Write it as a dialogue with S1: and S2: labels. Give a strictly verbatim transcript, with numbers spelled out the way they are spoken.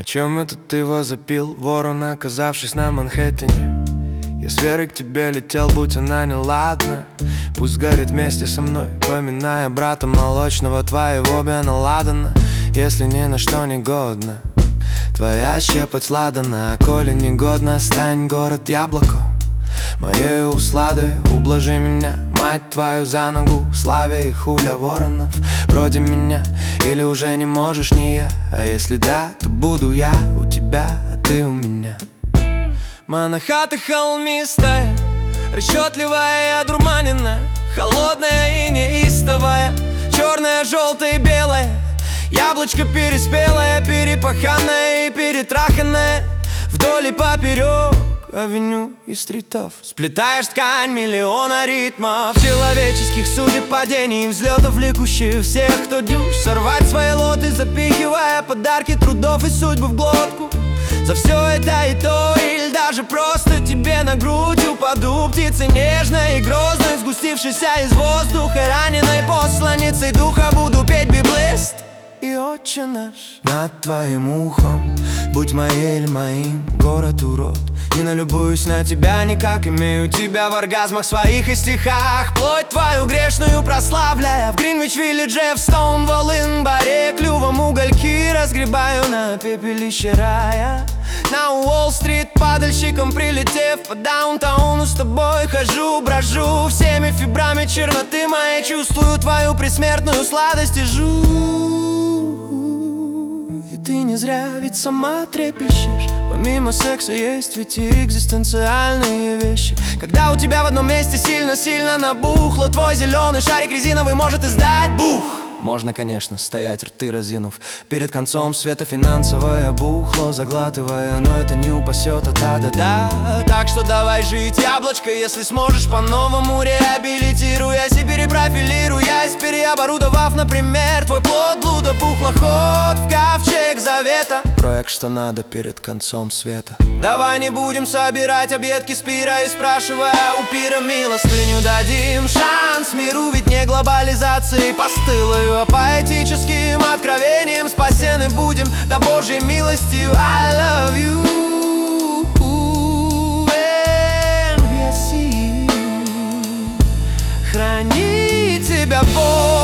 S1: Чем это ты его запил, ворон, оказавшись на Манхэттене? Я с Верой к тебе летел, будь она неладна. Пусть горит вместе со мной, поминая брата молочного твоего Бена Ладена. Если ни на что не годно твоя щепоть ладана, а коли негодно, стань город яблоко моей услады. Ублажи меня, мать твою, за ногу, славе и хуля воронов вроде меня. Или уже не можешь, не я, а если да, то буду я у тебя, а ты у меня. Монохата холмистая, расчетливая и одурманенная, холодная и неистовая, черная, желтая и белая, яблочко переспелое, перепаханное и перетраханное, вдоль и поперек авеню и стритов. Сплетаешь ткань миллиона ритмов, человеческих судеб, падений, взлетов, влекущих всех, кто дюж сорвать свои лоты, запихивая подарки трудов и судьбы в глотку. За все это и то, или даже просто тебе на грудь упаду, птицы нежной и грозной, сгустившейся из воздуха, раненой посланницей духа, буду петь библист и отче наш над твоим ухом. Будь моей или моим, город урод, не налюбуюсь на тебя никак, имею тебя в оргазмах своих и стихах, плоть твою грешную прославляя, в Гринвич-Виллидже, в Стоунволл-Ин-баре, клювом угольки разгребаю на пепелище рая. На Уолл-стрит падальщиком прилетев по даунтауну, с тобой хожу, брожу всеми фибрами черноты моей, чувствую твою предсмертную сладость и жу. И ты не зря ведь сама трепещешь. Помимо секса есть ведь и экзистенциальные вещи. Когда у тебя в одном месте сильно-сильно набухло, твой зеленый шарик резиновый может издать бух. Можно, конечно, стоять рты разинув перед концом света, финансовое бухло заглатывая, но это не упасет от да-да-да. Так что давай жить, яблочко, если сможешь, по-новому реабилитируясь и перепрофилируясь, переоборудовав, например, твой плод блуда, пухлоход в ковчег завета. Проект, что надо перед концом света. Давай не будем собирать объедки с пира и спрашивая у пира милостыню дадим шанс миру, ведь не глобализации постылою, а поэтическим откровением спасены будем до Божьей милостью. I love you and I see you. Храни тебя Бог.